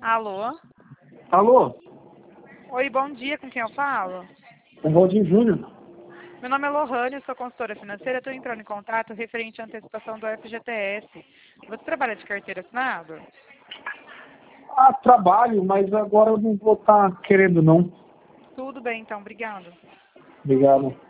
Alô? Alô? Oi, bom dia, com quem eu falo? O Valdir Júnior. Meu nome é Lohane, sou consultora financeira, estou entrando em contato referente à antecipação do FGTS. Você trabalha de carteira assinada? Ah, trabalho, mas agora eu não vou estar querendo não. Tudo bem, então, obrigada. Obrigado.